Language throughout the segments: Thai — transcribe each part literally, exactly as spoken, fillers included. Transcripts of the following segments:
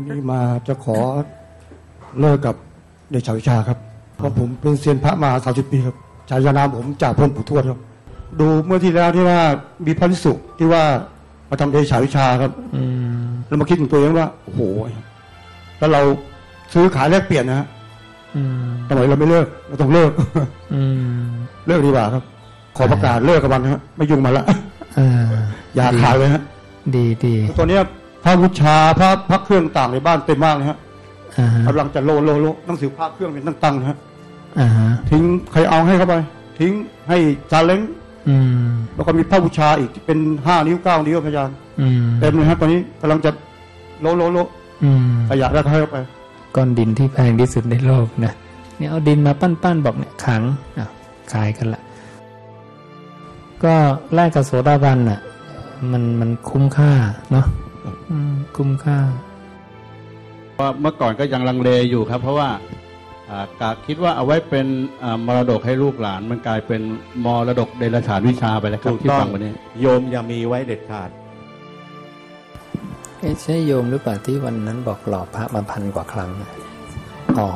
นี้มาจะขอเลิกกับเดชาวิชาครับเพราะผมเป็นเซียนพระมาสามสิบปีครับฉายานามผมจ่าพลปู่ทวดครับดูเมื่อที่แล้วที่ว่ามีพระภิกษุที่ว่ามาทำเดชาวิชาครับแล้วมาคิดถึงตัวเองว่าโอ้โหแล้วเราซื้อขายแลกเปลี่ยนนะฮะทำไมเราไม่เลิกเราต้องเลิกเลิกดีกว่าครับขอประกาศเลิกกับมันนะฮะไม่ยุ่งมันละอย่าขายเลยฮะดีดีตอนนี้พระบูชาพระพระเครื่องต่างในบ้านเต็มมากเลยฮะกำลังจะโลโลโลหนังสือพระเครื่องเป็นตั้งๆนะฮะทิ้งใครเอาให้เข้าไปทิ้งให้ซาเล้งแล้วก็มีพระบูชาอีกเป็นห้านิ้วเก้านิ้วพยานเต็มเลยฮะตอนนี้กำลังจะโลโลโลขยะแล้วให้เข้าไปก้อนดินที่แพงที่สุดในโลกนะเนี่ยเอาดินมาปั้นๆบอกเนี่ยขังอ่ะขายกันละก็แลกกับโสดาบันน่ะมันมันคุ้มค่าเนาะคุ้มค่าว่าเมื่อก่อนก็ยังลังเลอยู่ครับเพราะว่ากะคิดว่าเอาไว้เป็นมรดกให้ลูกหลานมันกลายเป็นมรดกเดรัจฉานวิชาไปแล้วครับที่ฟังวันนี้โยมอย่ามีไว้เด็ดขาดใช่โยมหรือเปล่าที่วันนั้นบอกหล่อพระมาพันกว่าครั้งอ๋อ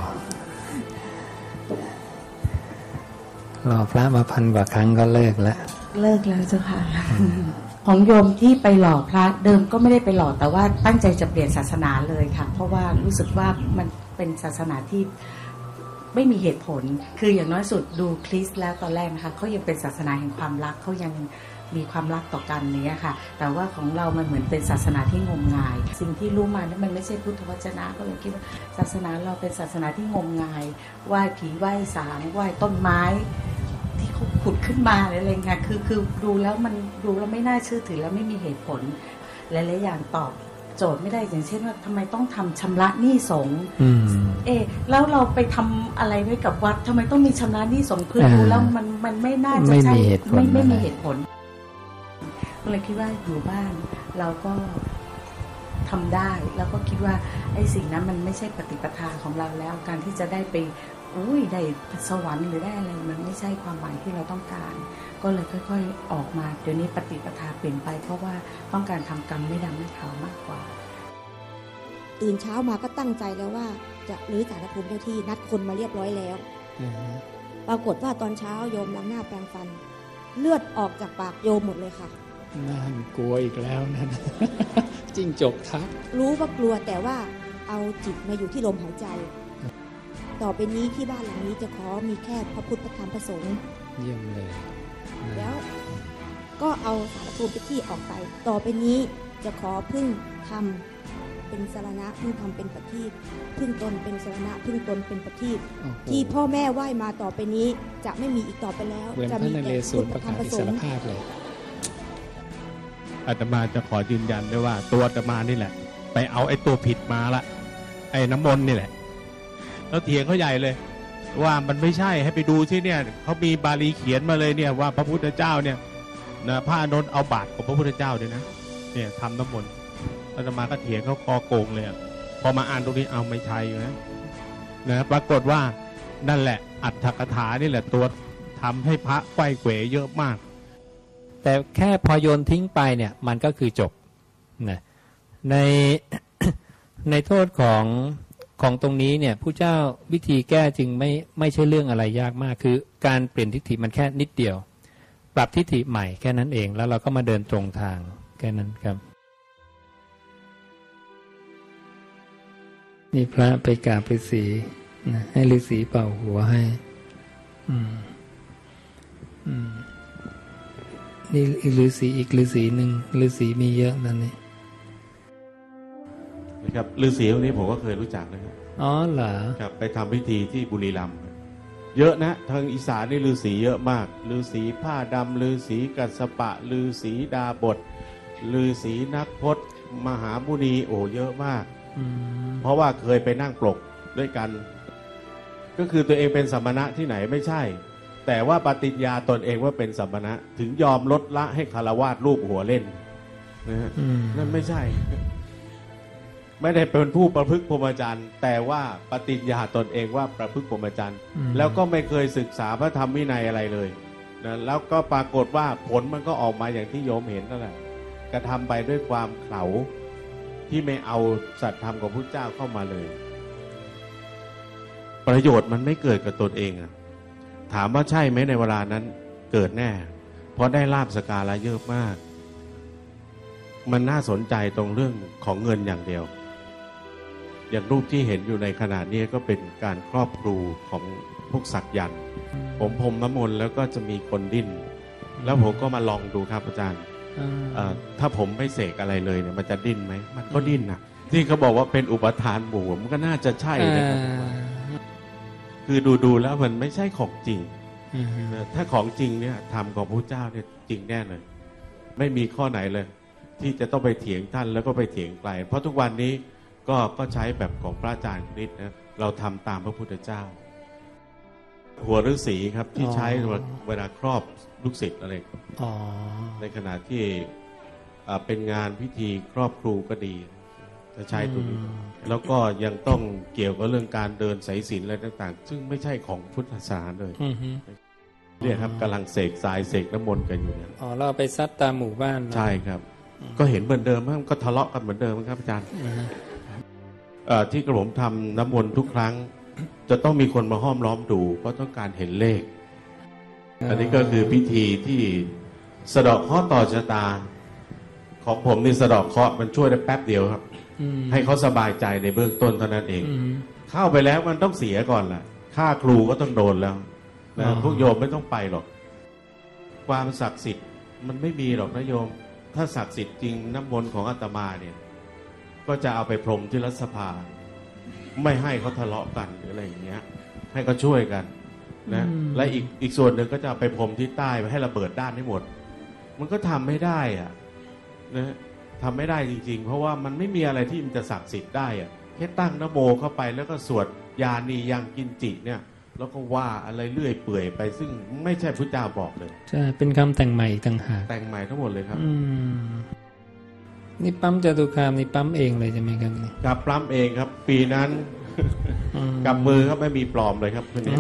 หล่อพระมาพันกว่าครั้งก็เลิกแล้วเลิกแล้วเจ้าค่ะของโยมที่ไปหล่อพระเดิมก็ไม่ได้ไปหล่อแต่ว่าตั้งใจจะเปลี่ยนศาสนาเลยค่ะเพราะว่ารู้สึกว่ามันเป็นศาสนาที่ไม่มีเหตุผลคืออย่างน้อยสุดดูคริสต์แล้วตอนแรกนะคะเขายังเป็นศาสนาแห่งความรักเขายังมีความรักต่อกันนี้ค่ะแต่ว่าของเรามันเหมือนเป็นศาสนาที่งมงายสิ่งที่รู้มาเนี่ยมันไม่ใช่พุทธวจนะก็เลยคิดว่าศาสนาเราเป็นศาสนาที่งมงายไหว้ผีไหว้สางไหว้ต้นไม้ที่เขาขุดขึ้นมาอะไรเงี้ยคือคือดูแล้วมันดูแล้วไม่น่าเชื่อถือแล้วไม่มีเหตุผลหลายๆอย่างตอบโจทย์ไม่ได้อย่างเช่นว่าทำไมต้องทำชำระหนี้สงฆ์เออแล้วเราไปทำอะไรไว้กับวัดทำไมต้องมีชำระหนี้สงฆ์คือดูแล้วมันมันไม่น่าจะใช่ไม่ไม่มีเหตุผลก็เลยคิดว่าอยู่บ้านเราก็ทำได้แล้วก็คิดว่าไอ้สิ่งนั้นมันไม่ใช่ปฏิปทาของเราแล้วการที่จะได้ไปอุ้ยได้สวรรค์หรือได้อะไรมันไม่ใช่ความหมายที่เราต้องการก็เลยค่อยๆออกมาเดี๋ยวนี้ปฏิปทาเปลี่ยนไปเพราะว่าต้องการทำกรรมไม่ดำไม่ขาวมากกว่าตื่นเช้ามาก็ตั้งใจแล้วว่าจะรื้อสารภูมิเจ้าที่นัดคนมาเรียบร้อยแล้วปรากฏว่าตอนเช้าโยมล้างหน้าแปรงฟันเลือดออกจากปากโยมหมดเลยค่ะน่ากลัวอีกแล้วนั่นจิ้งจกทักรู้ว่ากลัวแต่ว่าเอาจิตมาอยู่ที่ลมหายใจต่อไปนี้ที่บ้านหลังนี้จะขอมีแค่พระพุทธพระธรรมพระสงฆ์เยี่ยมเลยแล้วก็เอาสารภูมิที่ออกไปต่อไปนี้จะขอพึ่งธรรมเป็นสรณะพึ่งธรรมเป็นปฏิปพึ่งตนเป็นสรณะพึ่งตนเป็นปฏิปที่พ่อแม่ไหว้มาต่อไปนี้จะไม่มีอีกต่อไปแล้วจะมีแต่พุทธธรรมพระสงฆ์อาตมาจะขอยืนยันด้วยว่าตัวอาตมานี่แหละไปเอาไอ้ตัวผิดมาละไอ้น้ำมนต์นี่แหละแล้วเถียงเขาใหญ่เลยว่ามันไม่ใช่ให้ไปดูที่เนี่ยเขามีบาลีเขียนมาเลยเนี่ยว่าพระพุทธเจ้าเนี่ยนะพระอานนท์เอาบาตรของพระพุทธเจ้าด้วยนะเนี่ยทำน้ำมนต์อาตมาก็เถียงเขาคอโกงเลยพอมาอ่านตรงนี้เอาไม่ใช่อยู่นะนะปรากฏว่านั่นแหละอัตถกถานี่แหละตัวทำให้พระไขว้เขวเยอะมากแต่แค่พอโยนทิ้งไปเนี่ยมันก็คือจบนะใน ในโทษของของตรงนี้เนี่ยผู้เจ้าวิธีแก้จึงไม่ไม่ใช่เรื่องอะไรยากมากคือการเปลี่ยนทิฏฐิมันแค่นิดเดียวปรับทิฏฐิใหม่แค่นั้นเองแล้วเราก็มาเดินตรงทางแค่นั้นครับนี่พระไปกราบฤาษีนะให้ฤาษีเป่าหัวให้อืมอืมนี่ฤาษีอีกฤาษีหนึ่งฤาษีมีเยอะนั่นนี่นะครับฤาษีคนนี้ผมก็เคยรู้จักนะครับอ๋อเหรอครับไปทำพิธีที่บุรีรัมย์เยอะนะทางอีสานนี่ฤาษีเยอะมากฤาษีผ้าดำฤาษีกัสสปะฤาษีดาบทฤาษีนักพจน์มหามุนีโอ้เยอะมากเพราะว่าเคยไปนั่งปลกด้วยกันก็คือตัวเองเป็นสัมมณะที่ไหนไม่ใช่แต่ว่าปฏิญญาตนเองว่าเป็นสัมมณะถึงยอมลดละให้คฤหัสถ์รูปหัวเล่นนะฮะนั่นไม่ใช่ไม่ได้เป็นผู้ประพฤติพรหมจรรย์แต่ว่าปฏิญญาตนเองว่าประพฤติพรหมจรรย์แล้วก็ไม่เคยศึกษาพระธรรมวินัยอะไรเลยนะแล้วก็ปรากฏว่าผลมันก็ออกมาอย่างที่โยมเห็นนั่นแหละกระทำไปด้วยความเขลาที่ไม่เอาสัตธรรมของพระเจ้าเข้ามาเลยประโยชน์มันไม่เกิดกับตนเองอะถามว่าใช่ไหมในเวลานั้นเกิดแน่เพราะได้ลาภสการะเยอะมากมันน่าสนใจตรงเรื่องของเงินอย่างเดียวอย่างรูปที่เห็นอยู่ในขณะนี้ก็เป็นการครอบครูของพวกสักยันต์ผมพรมน้ำมนต์แล้วก็จะมีคนดิ้นแล้วผมก็มาลองดูครับอาจารย์ถ้าผมไม่เสกอะไรเลยเนี่ยมันจะดิ้นไหมมันก็ดิ้นนะที่เขาบอกว่าเป็นอุปทานหมู่มันก็น่าจะใช่นะครับคือดูๆแล้วมันไม่ใช่ของจริงถ้าของจริงเนี่ยธรรมของพระเจ้าเนี่ยจริงแน่เลยไม่มีข้อไหนเลยที่จะต้องไปเถียงท่านแล้วก็ไปเถียงไกลเพราะทุกวันนี้ก็ก็ใช้แบบของพระอาจารย์คริสต์นะเราทำตามพระพุทธเจ้าหัวฤาษีครับที่ใช้เวลาครอบลูกศิษย์อะไรในขณะที่เป็นงานพิธีครอบครูก็ดีจะใช้ตัวนี้แล้วก็ยังต้องเกี่ยวกับเรื่องการเดินสายศีลอะไรต่างๆซึ่งไม่ใช่ของพุทธศาสนาเลยเนี่ยครับกำลังเสกทรายเสกน้ำมนต์กันอยู่เนี่ยอ๋อเราไปซัดตามหมู่บ้านใช่ครับก็เห็นเหมือนเดิมมันก็ทะเลาะกันเหมือนเดิมครับอาจารย์ที่กระผมทำน้ำมนต์ทุกครั้งจะต้องมีคนมาห้อมล้อมดูเพราะต้องการเห็นเลขอันนี้ก็คือพิธีที่สะเดาะเคราะห์ต่อชะตาของผมนี่สะเดาะเคราะห์มันช่วยได้แป๊บเดียวครับให้เขาสบายใจในเบื้องต้นเท่านั้นเองเข้าไปแล้วมันต้องเสียก่อนแหละค่าครูก็ต้องโดนแล้วนะพวกโยมไม่ต้องไปหรอกความศักดิ์สิทธิ์มันไม่มีหรอกนะโยมถ้าศักดิ์สิทธิ์จริงน้ำมนต์ของอาตมาเนี่ยก็จะเอาไปพรมที่รัฐสภาไม่ให้เขาทะเลาะกันหรืออะไรอย่างเงี้ยให้เขาช่วยกันนะและอีกอีกส่วนหนึ่งก็จะเอาไปพรมที่ใต้ไปให้ระเบิดด้านให้หมดมันก็ทำไม่ได้อะนะทำไม่ได้จริงๆเพราะว่ามันไม่มีอะไรที่มันจะศักดิ์สิทธิ์ได้อะแค่ตั้งนะโมเข้าไปแล้วก็สวดยานียังกินจิเนี่ยแล้วก็ว่าอะไรเลื่อยเปื่อยไปซึ่งไม่ใช่พุทธเจ้าบอกเลยใช่เป็นคำแต่งใหม่ต่างหากแต่งใหม่ทั้งหมดเลยครับนี่ปั๊มจตุคามนี่ปั๊มเองเลยใช่ไหมครับนี่กับปั๊มเองครับปีนั้นกับมือครับไม่มีปลอมเลยครับคนนี้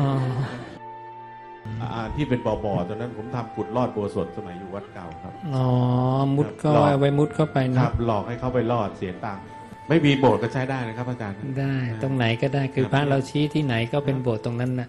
ที่เป็นบ่อๆตอนนั้นผมทำขุดลอดโบสถ์สมัยอยู่วัดเก่าครับอ๋อมุดก็ไว้มุดเข้าไปนะครับหลอกให้เขาไปลอดเสียตังค์ไม่มีโบสถ์ก็ใช้ได้นะครับอาจารย์ได้ตรงไหนก็ได้คือพระเราชี้ที่ไหนก็เป็นโบสถ์ตรงนั้นน่ะ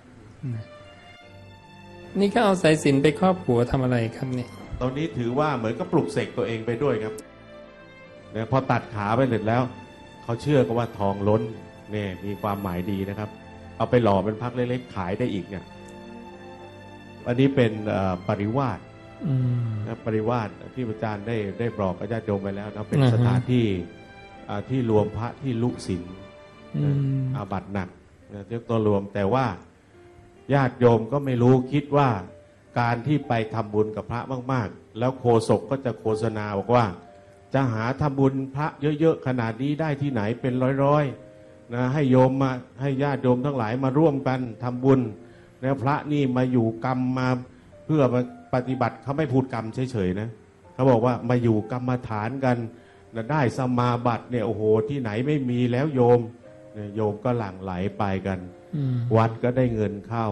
นี่ก็เอาสายสิญจน์ไปครอบหัวทำอะไรครับเนี่ยตอนนี้ถือว่าเหมือนกับปลุกเสกตัวเองไปด้วยครับเนี่ยพอตัดขาไปเสร็จแล้วเขาเชื่อกันว่าทองล้นเนี่ยมีความหมายดีนะครับเอาไปหล่อเป็นพักเล็กๆขายได้อีกเนี่ยอันนี้เป็นปริวาสนะปริวาสที่อาจารย์ได้ได้บอกกับญาติโยมไปแล้วนะเป็นสถานที่ที่รวมพระที่ลุศีลอาบัติหนักเรียกตัวรวมแต่ว่าญาติโยมก็ไม่รู้คิดว่าการที่ไปทำบุญกับพระมากๆแล้วโฆษกก็จะโฆษณาบอกว่าจะหาทำบุญพระเยอะๆขนาดนี้ได้ที่ไหนเป็นร้อยๆนะให้โยมมาให้ญาติโยมทั้งหลายมาร่วมกันทำบุญแล้วพระนี่มาอยู่กรรมมาเพื่อมาปฏิบัติเขาไม่พูดกรรมเฉยๆนะเขาบอกว่ามาอยู่กรรมฐานกันนะได้สมาบัติเนี่ยโอ้โหที่ไหนไม่มีแล้วโยมโยมก็หลั่งไหลไปกันวัดก็ได้เงินเข้า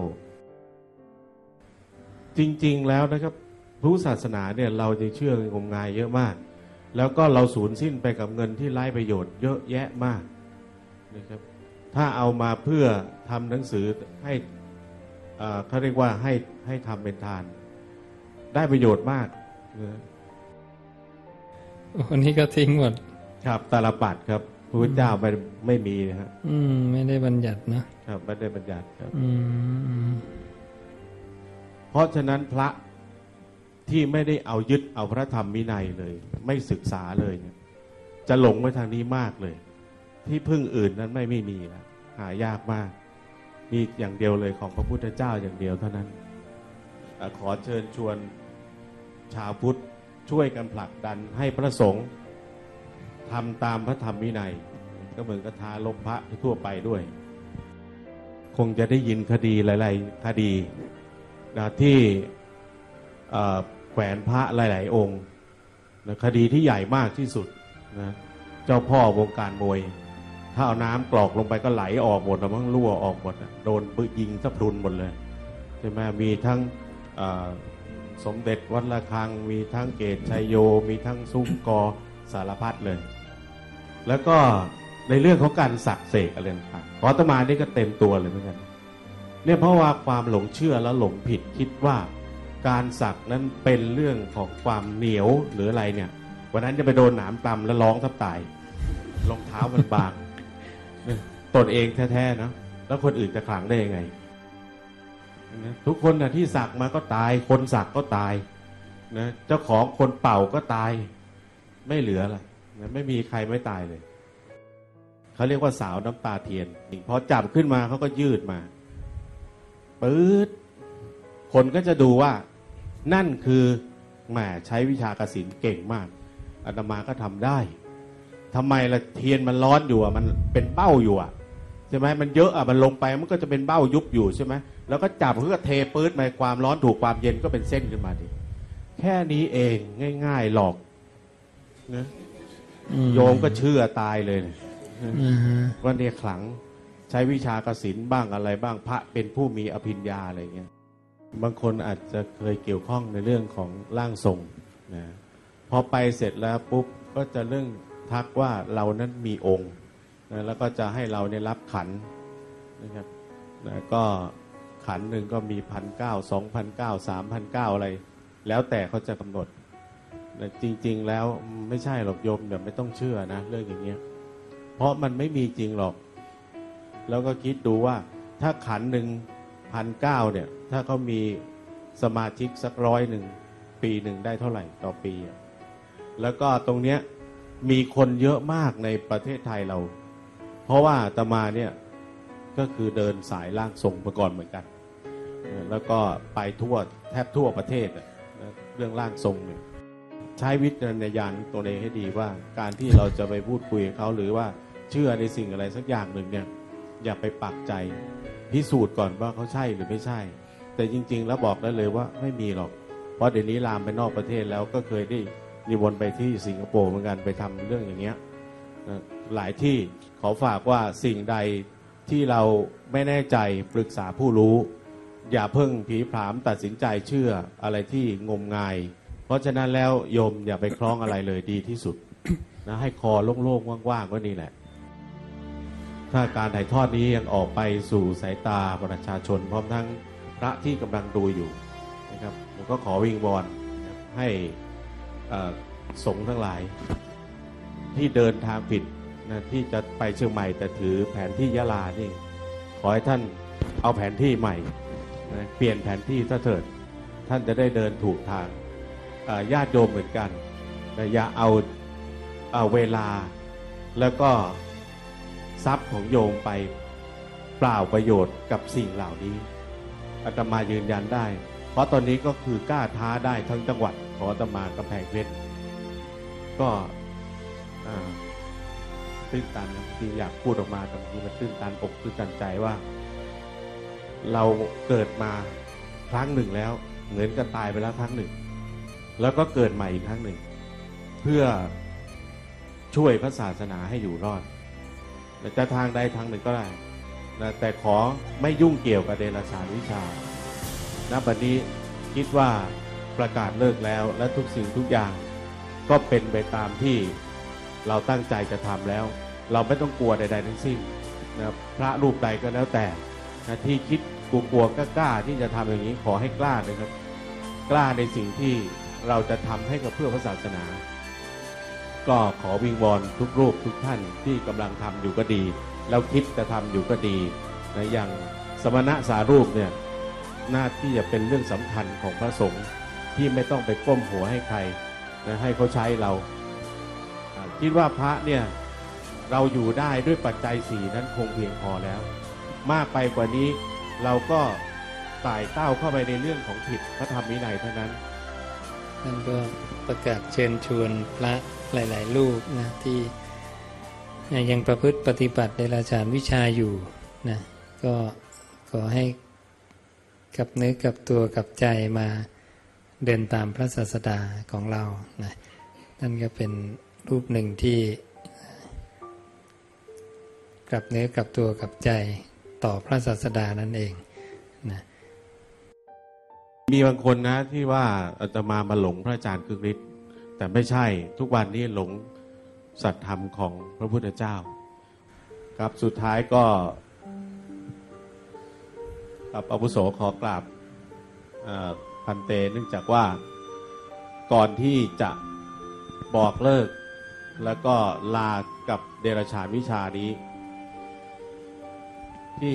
จริงๆแล้วนะครับพุทธศาสนาเนี่ยเราจะเชื่องมงายเยอะมากแล้วก็เราสูญสิ้นไปกับเงินที่ไร้ประโยชน์เยอะแยะมากนะครับถ้าเอามาเพื่อทำหนังสือให้เขาเรียกว่าให้ให้ทำเป็นทานได้ประโยชน์มากวันนี้ก็ทิ้งหมดครับตาลปัดครับพระพุทธเจ้าไม่ไม่มีนะฮะอืมไม่ได้บัญญัตินะครับไม่ได้บัญญัติครับอืมเพราะฉะนั้นพระที่ไม่ได้เอายึดเอาพระธรรมวินัยเลยไม่ศึกษาเลยเนี่ยจะหลงไปทางนี้มากเลยที่พึ่งอื่นนั้นไม่ไม่มีแล้วหายากมากมีอย่างเดียวเลยของพระพุทธเจ้าอย่างเดียวเท่านั้นขอเชิญชวนชาวพุทธช่วยกันผลักดันให้พระสงฆ์ทำตามพระธรรมวินัยก็เหมือนกับทาลบพระทั่วไปด้วยคงจะได้ยินคดีหลายๆคดีนะที่แขวนพระหลายๆองค์นะคดีที่ใหญ่มากที่สุดนะเจ้าพ่อวงการมวยถ้าเอาน้ำกรอกลงไปก็ไหลออกหมดแล้วมั้งรั่วออกหมดโดนปืนยิงสะพรุนหมดเลยใช่ไหมมีทั้งสมเด็จวัดระฆังมีทั้งเกศชัยโยมีทั้งซุ้มกอสารพัดเลยแล้วก็ในเรื่องของการสักเสกอะไรต่างๆของอาตมานี่ก็เต็มตัวเลยเหมือนกันเนี่ยเพราะว่าความหลงเชื่อและหลงผิดคิดว่าการสักนั้นเป็นเรื่องของความเหนียวหรืออะไรเนี่ยวันนั้นจะไปโดนหนามตำแล้วร้องแทบตายรองเท้ามันบางตนเองแท้ๆนะแล้วคนอื่นจะขลังได้ยังไงทุกคนนะที่สักมาก็ตายคนสักก็ตายนะเจ้าของคนเป่าก็ตายไม่เหลือละนะไม่มีใครไม่ตายเลยเขาเรียกว่าสาวน้ำตาเทียนพอจับขึ้นมาเขาก็ยืดมาปื๊ดคนก็จะดูว่านั่นคือแหมใช้วิชากสิณเก่งมากอาตมาก็ทำได้ทำไมล่ะเทียนมันร้อนอยู่อ่ะมันเป็นเบ้าอยู่อ่ะใช่ไหมมันเยอะอ่ะมันลงไปมันก็จะเป็นเบ้ายุบอยู่ใช่ไหมแล้วก็จับเพื่อเทปื๊ดมาความร้อนถูกความเย็นก็เป็นเส้นขึ้นมาดิแค่นี้เองง่ายๆหลอกนะโยมก็เชื่อตายเลยว่าเนี่ยขลังใช้วิชากสิณบ้างอะไรบ้างพระเป็นผู้มีอภิญญาอะไรเงี้ยบางคนอาจจะเคยเกี่ยวข้องในเรื่องของร่างทรงนะพอไปเสร็จแล้วปุ๊บก็จะเรื่องทักว่าเรานั้นมีองค์นะแล้วก็จะให้เราเนี่ยรับขันนะครับนะก็ขันหนึ่งก็มีพันเก้าสองพันเก้าสามพันเก้าอะไรแล้วแต่เขาจะกำหนดนะจริงๆแล้วไม่ใช่หรอกโยมเดี๋ยวไม่ต้องเชื่อนะเรื่องอย่างเงี้ยเพราะมันไม่มีจริงหรอกแล้วก็คิดดูว่าถ้าขันหนึ่งพันเก้าเนี่ยถ้าเขามีสมาชิกสักร้อยหนึ่งปีหนึ่งได้เท่าไหร่ต่อปีแล้วก็ตรงเนี้ยมีคนเยอะมากในประเทศไทยเราเพราะว่าอาตมาเนี่ยก็คือเดินสายร่างทรงมาก่อนเหมือนกันแล้วก็ไปทั่วแทบทั่วประเทศเรื่องร่างทรงเนี่ยใช้วิจารณญาณตัวเองให้ดีว่าการที่เราจะไปพูดคุยกับเขาหรือว่าเชื่อในสิ่งอะไรสักอย่างหนึ่งเนี่ยอย่าไปปักใจพิสูจน์ก่อนว่าเขาใช่หรือไม่ใช่แต่จริงๆแล้วบอกได้เลยว่าไม่มีหรอกเพราะเดี๋ยวนี้ลามไปนอกประเทศแล้วก็เคยได้นิมนต์ไปที่สิงคโปร์เหมือนกันไปทำเรื่องอย่างเงี้ยหลายที่ขอฝากว่าสิ่งใดที่เราไม่แน่ใจปรึกษาผู้รู้อย่าเพิ่งผีผามตัดสินใจเชื่ออะไรที่งมงายเพราะฉะนั้นแล้วโยมอย่าไปคล้องอะไรเลยดีที่สุดนะให้คอโล่งๆว่างๆก็นี่แหละถ้าการถ่ายทอดนี้ยังออกไปสู่สายตาประชาชนพร้อมทั้งพระที่กำลังดูอยู่นะครับผมก็ขอวิงวอนให้สงฆ์ทั้งหลายที่เดินทางผิดนะที่จะไปเชียงใหม่แต่ถือแผนที่ยะลานี่ขอให้ท่านเอาแผนที่ใหม่นะเปลี่ยนแผนที่ซะเถิดท่านจะได้เดินถูกทางญาติโยมเหมือนกันแต่อย่าเอาเอาเวลาแล้วก็ทรัพย์ของโยมไปเปล่าประโยชน์กับสิ่งเหล่านี้อาตมายืนยันได้เพราะตอนนี้ก็คือกล้าท้าได้ทั้งจังหวัดของอาตมากำแพงเพชรก็ตื้นตันที่อยากพูดออกมาตรงนี้มันตื้นตันอกตื้นตันใจว่าเราเกิดมาครั้งหนึ่งแล้วเหมือนกับตายไปแล้วครั้งหนึ่งแล้วก็เกิดใหม่อีกครั้งหนึ่งเพื่อช่วยพระศาสนาให้อยู่รอดจะทางใดทางหนึ่งก็ได้นะแต่ขอไม่ยุ่งเกี่ยวกับเดรัจฉานวิชาณบัดนี้คิดว่าประกาศเลิกแล้วและทุกสิ่งทุกอย่างก็เป็นไปตามที่เราตั้งใจจะทำแล้วเราไม่ต้องกลัวใดๆทั้งสิ้นนะพระรูปใดก็แล้วแต่นะที่คิดกลัวๆกล้าๆที่จะทำอย่างนี้ขอให้กล้าเลยครับกล้าในสิ่งที่เราจะทำให้กับเพื่อพระศาสนาก็ขอวิงวอนทุกรูปทุกท่านที่กำลังทำอยู่ก็ดีแล้วคิดจะทำอยู่ก็ดีนะอย่างสมณะสารูปเนี่ยหน้าที่จะเป็นเรื่องสำคัญของพระสงฆ์ที่ไม่ต้องไปก้มหัวให้ใครนะให้เขาใช้เราคิดว่าพระเนี่ยเราอยู่ได้ด้วยปัจจัยสี่นั้นคงเพียงพอแล้วมากไปกว่านี้เราก็ไต่เต้าเข้าไปในเรื่องของผิดพระธรรมวินัยเท่านั้นท่านก็ประกาศเชิญชวนพระหลายๆรูปนะที่ยังประพฤติปฏิบัติเดรัจฉานวิชาอยู่นะก็ขอให้กับเนื้อกับตัวกับใจมาเดินตามพระศาสดาของเรานะนั่นก็เป็นรูปหนึ่งที่กลับเนื้อกลับตัวกับใจต่อพระศาสดานั่นเองนะมีบางคนนะที่ว่าอาตมามาหลงพระอาจารย์คึกฤทธิ์แต่ไม่ใช่ทุกวันนี้หลงสัตธรรมของพระพุทธเจ้าครับสุดท้ายก็กับอาวุโสขอกราบพันเตเนื่องจากว่าก่อนที่จะบอกเลิกแล้วก็ลากับเดรัจฉานวิชานี้ที่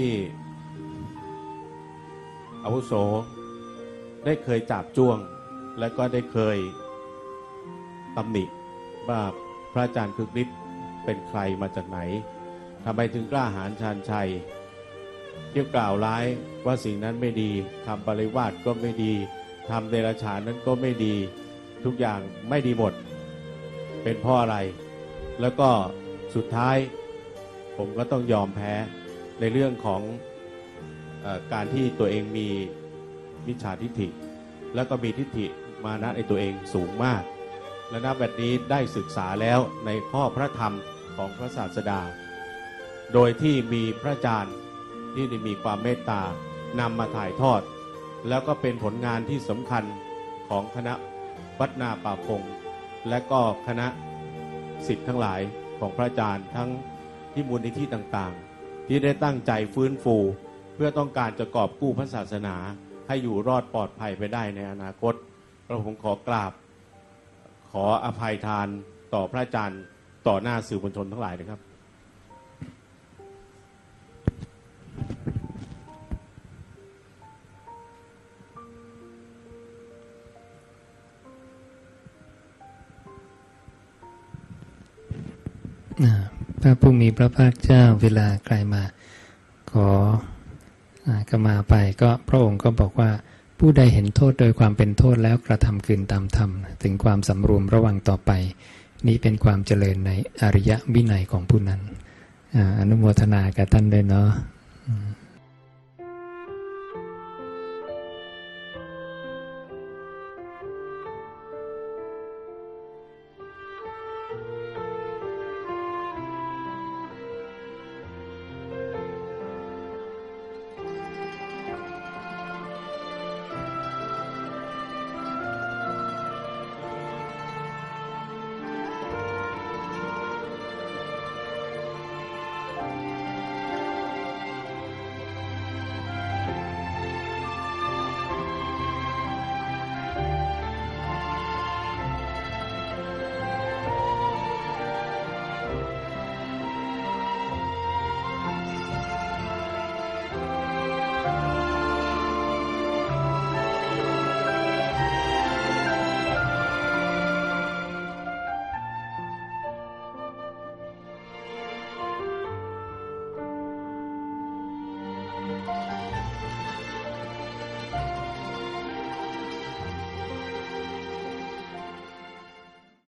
อาวุโสได้เคยจับจ้วงและก็ได้เคยตำหนิว่าพระอาจารย์คึกฤทธิ์เป็นใครมาจากไหนทำไมถึงกล้าหาญชาญชัยเที่ยวกล่าวร้ายว่าสิ่งนั้นไม่ดีทำปริวาสก็ไม่ดีทำเดรัจฉานนั้นก็ไม่ดีทุกอย่างไม่ดีหมดเป็นเพราะอะไรแล้วก็สุดท้ายผมก็ต้องยอมแพ้ในเรื่องของเอ่อการที่ตัวเองมีมิจฉาทิฏฐิแล้วก็มีทิฏฐิมานะในตัวเองสูงมากและณบัดนี้ได้ศึกษาแล้วในข้อพระธรรมของพระศาสดาโดยที่มีพระอาจารย์ที่ได้มีความเมตตานำมาถ่ายทอดแล้วก็เป็นผลงานที่สำคัญของคณะวัดนาป่าพงและก็คณะศิษย์ทั้งหลายของพระอาจารย์ทั้งที่มูลนิธิต่างๆที่ได้ตั้งใจฟื้นฟูเพื่อต้องการจะกอบกู้พระศาสนาให้อยู่รอดปลอดภัยไปได้ในอนาคตเราผมขอกราบขออภัยทานต่อพระอาจารย์ต่อหน้าสื่อมวลชนทั้งหลายนะครับพระผู้มีพระภาคเจ้าเวลาใครมาขอขมาไปก็พระองค์ก็บอกว่าผู้ใดเห็นโทษโดยความเป็นโทษแล้วกระทำคืนตามธรรมถึงความสำรวมระวังต่อไปนี้เป็นความเจริญในอริยวินัยของผู้นั้นอนุโมทนากับท่านด้วยเนาะ